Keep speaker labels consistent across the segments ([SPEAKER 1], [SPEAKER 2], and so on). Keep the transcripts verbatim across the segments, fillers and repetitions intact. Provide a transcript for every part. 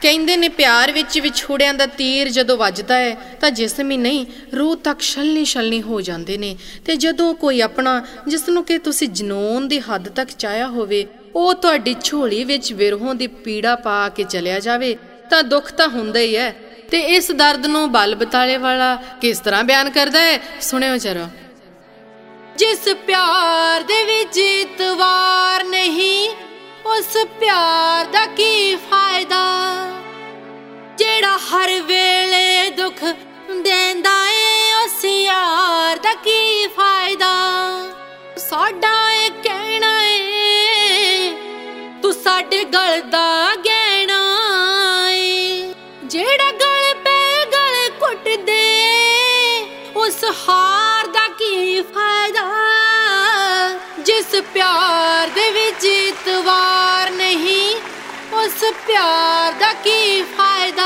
[SPEAKER 1] ਕਹਿੰਦੇ ਨੇ ਪਿਆਰ ਵਿੱਚ ਵਿਛੋੜਿਆਂ ਦਾ ਤੀਰ ਜਦੋਂ ਵੱਜਦਾ ਹੈ ਤਾਂ ਜਿਸਮ ਹੀ ਨਹੀਂ ਰੂਹ ਤੱਕ ਛਲਣੀ ਛਲਣੀ ਹੋ ਜਾਂਦੇ ਨੇ। ਤੇ ਜਦੋਂ ਕੋਈ ਆਪਣਾ ਜਿਸ ਨੂੰ ਕਿ ਤੁਸੀਂ ਜਨੂਨ ਦੀ ਹੱਦ ਤੱਕ ਚਾਹਿਆ ਹੋਵੇ ਉਹ ਤੁਹਾਡੀ ਝੋਲੀ ਵਿੱਚ ਵਿਰਹੋਂ ਦੀ ਪੀੜਾ ਪਾ ਕੇ ਚਲਿਆ ਜਾਵੇ ਤਾਂ ਦੁੱਖ ਤਾਂ ਹੁੰਦਾ ਹੀ ਹੈ। ਤੇ ਇਸ ਦਰਦ ਨੂੰ ਬਲ ਬਤਾਲੇ ਵਾਲਾ ਕਿਸ ਤਰ੍ਹਾਂ ਬਿਆਨ ਕਰਦਾ ਹੈ, ਸੁਣਿਓ ਜਰਾ। ਜਿਸ ਪਿਆਰ ਦੇ ਵਿੱਚ ਇਤਵਾਰ ਨਹੀਂ ਉਸ ਪਿਆਰ ਦਾ ਕੀ ਫਾਇਦਾ, ਜਿਹੜਾ ਹਰ ਵੇਲੇ ਦੁੱਖ ਦੇਂਦਾ ਏ ਉਸ ਯਾਰ ਦਾ ਕੀ ਫਾਇਦਾ। ਸਾਡਾ ਇਹ ਕਹਿਣਾ ਏ ਤੂੰ ਸਾਡੇ ਗਲ ਦਾ ਗਹਿਣਾ ਏ, ਜਿਹੜਾ ਗਲ ਪੈ ਗਲ ਘੁੱਟ ਦੇ ਉਸ ਹਾਰ ਦਾ ਕੀ ਫਾਇਦਾ। ਜਿਸ ਪਿਆਰ ਦੇ ਵਿੱਚ ਇਤਵਾਰ ਨਹੀਂ ਉਸ ਪਿਆਰ ਦਾ ਕੀ ਫਾਇਦਾ।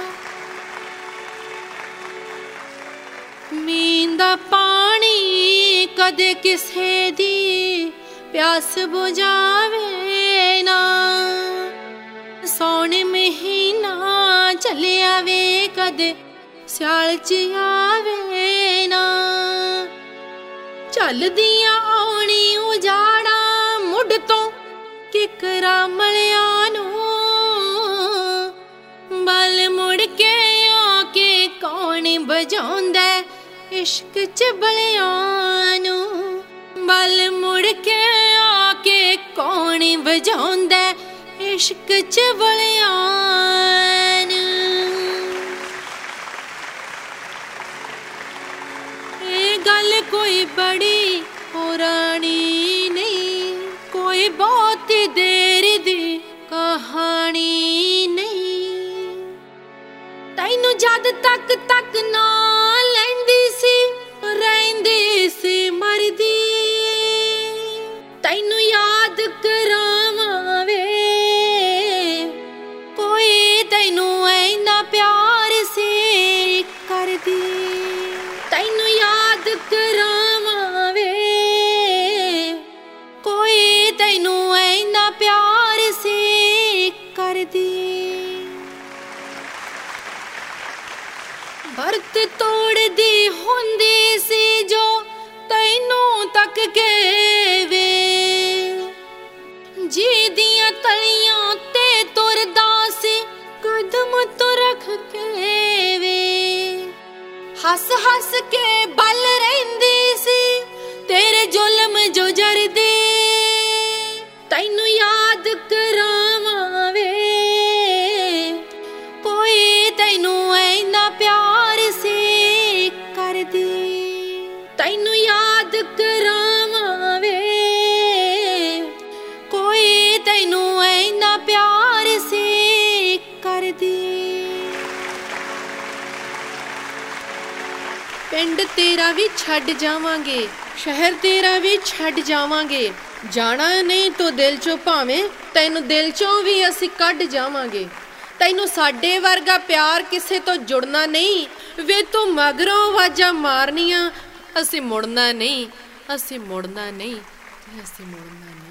[SPEAKER 1] ਮੀਂਹ ਦਾ ਪਾਣੀ ਕਦੇ ਕਿਸੇ ਦੀ ਪਿਆਸ ਬੁਝਾਵੇ ਨਾ, ਸੌਣ ਮਹੀਨਾ ਚੱਲਿਆ ਵੇ ਕਦੇ ਸਿਆਲ ਚ ਆਵੇ ਨਾ। ਚੱਲਦੀਆਂ ਆਉਣੀ ਉਜਾੜਾ ਮੁੱਢ ਤੋਂ ਕਿਕਰਾ ਮਲਿਆਂ ਨੂੰ, ਬਲ ਮੁੜ ਕੇ ਆ ਕੇ ਕੌਣ ਵਜਾਉਂਦਾ ਇਸ਼ਕ ਚ ਬਲਿਆਂ ਨੂੰ। ਬਲ ਮੁੜ ਕੇ ਆ ਕੇ ਕੌਣ ਵਜਾਉਂਦਾ ਇਸ਼ਕ ਚ ਬਲਿਆਂ ਨੂੰ। ਇਹ ਗੱਲ ਕੋਈ ਬੜੀ ਪੁਰਾਣੀ ਨਹੀਂ, ਕੋਈ ਬਹੁਤ ਦੇਰ ਦੀ ਕਹਾਣੀ ਨਹੀਂ। ਤੈਨੂੰ ਜਦ ਤੱਕ ਤੱਕ ਨਾ ਲੈਂਦੀ ਸੀ ਰਹਿੰਦੀ ਸੀ ਮਰਦੀ, ਤੈਨੂੰ ਯਾਦ ਕਰਾਵਾਂ ਵੇ ਕੋਈ ਤੈਨੂੰ ਇੰਨਾ ਪਿਆਰ ਸੀ ਕਰਦੀ। ਤੈਨੂੰ ਯਾਦ ਕਰਾਵਾਂ ਵੇ ਕੋਈ ਤੈਨੂੰ ਇੰਨਾ ਪਿਆਰ ਸੀ ਕਰਦੀ। ਵਰਤ ਤੋੜਦੀ ਹੁੰਦੀ ਸੀ ਜੋ ਤੈਨੂੰ ਤੱਕ ਕੇ ਵੇ, ਜੀ ਦੀਆਂ ਤਲੀਆਂ ਤੇ ਤੁਰਦਾ ਸੀ ਕਦਮ ਤੋਂ ਰੱਖ ਕੇ ਵੇ। ਹੱਸ ਹੱਸ ਕੇ ਬਲ ਰਹਿੰਦੀ ਸੀ ਤੇਰੇ ਜ਼ੁਲਮ ਜੋ ਜਰਦੇ। ਤੈਨੂੰ ਯਾਦ ਕਰਾਵਾਂ ਵੇ ਕੋਈ ਤੈਨੂੰ ਇੰਨਾ ਪਿਆਰ ਸੀ ਕਰਦੀ। ਤੈਨੂੰ ਯਾਦ ਕਰਾਵਾਂ ਵੇ ਕੋਈ ਤੈਨੂੰ ਇੰਨਾ ਪਿਆਰ ਸੀ ਕਰਦੀ। ਪਿੰਡ ਤੇਰਾ ਵੀ ਛੱਡ ਜਾਵਾਂਗੇ, ਸ਼ਹਿਰ ਤੇਰਾ ਵੀ ਛੱਡ ਜਾਵਾਂਗੇ, ਜਾਣਾ ਨਹੀਂ ਤੋ ਦਿਲ ਚੋਂ ਭਾਵੇਂ ਤੈਨੂੰ ਦਿਲ ਚੋਂ ਵੀ ਅਸੀਂ ਕੱਢ ਜਾਵਾਂਗੇ। ਤੈਨੂੰ ਸਾਡੇ ਵਰਗਾ ਪਿਆਰ ਕਿਸੇ ਤੋਂ ਜੁੜਨਾ ਨਹੀਂ ਵੇ, ਤੂੰ ਮਗਰੋਂ ਆਵਾਜ਼ਾਂ ਮਾਰਨੀਆਂ ਅਸੀਂ ਮੁੜਨਾ ਨਹੀਂ, ਅਸੀਂ ਮੁੜਨਾ ਨਹੀਂ, ਅਸੀਂ ਮੁੜਨਾ ਨਹੀਂ।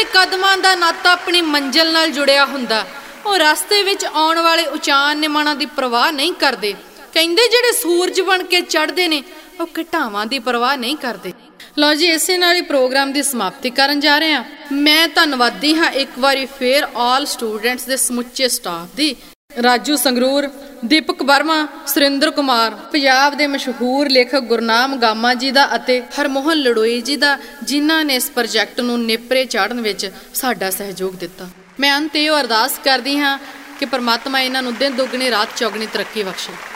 [SPEAKER 1] ਕਦਮਾਂ ਦਾ ਨਾਤਾ ਆਪਣੀ ਮੰਜ਼ਿਲ ਨਾਲ ਜੁੜਿਆ ਹੁੰਦਾ। ਉਹ ਰਸਤੇ ਵਿੱਚ ਆਉਣ ਵਾਲੇ ਉਚਾਨ ਨਿਮਾਣਾਂ ਦੀ ਪਰਵਾਹ ਨਹੀਂ ਕਰਦੇ। ਕਹਿੰਦੇ ਜਿਹੜੇ ਸੂਰਜ ਬਣ ਕੇ ਚੜ੍ਹਦੇ ਨੇ ਉਹ ਘਟਾਵਾਂ ਦੀ ਪਰਵਾਹ ਨਹੀਂ ਕਰਦੇ। ਲਓ ਜੀ, ਇਸੇ ਨਾਲ ਹੀ ਪ੍ਰੋਗਰਾਮ ਦੀ ਸਮਾਪਤੀ ਕਰਨ ਜਾ ਰਹੇ ਹਾਂ। ਮੈਂ ਧੰਨਵਾਦੀ ਹਾਂ ਇੱਕ ਵਾਰੀ ਫੇਰ ਆਲ ਸਟੂਡੈਂਟਸ ਦੇ ਸਮੁੱਚੇ ਸਟਾਫ ਦੀ। ਰਾਜੂ ਸੰਗਰੂਰ, ਦੀਪਕ ਵਰਮਾ, ਸੁਰਿੰਦਰ ਕੁਮਾਰ, ਪੰਜਾਬ ਦੇ ਮਸ਼ਹੂਰ ਲੇਖਕ ਗੁਰਨਾਮ ਗਾਮਾ ਜੀ ਦਾ ਅਤੇ ਹਰਮੋਹਨ ਲੜੋਈ ਜੀ ਦਾ, ਜਿਨ੍ਹਾਂ ਨੇ ਇਸ ਪ੍ਰੋਜੈਕਟ ਨੂੰ ਨੇਪਰੇ ਚਾੜਨ ਵਿੱਚ ਸਾਡਾ ਸਹਿਯੋਗ ਦਿੱਤਾ। ਮੈਂ ਅੰਤ ਇਹ ਅਰਦਾਸ ਕਰਦੀ ਹਾਂ ਕਿ ਪਰਮਾਤਮਾ ਇਹਨਾਂ ਨੂੰ ਦਿਨ ਦੁੱਗਣੀ ਰਾਤ ਚੌਗਣੀ ਤਰੱਕੀ ਬਖਸ਼ੇ।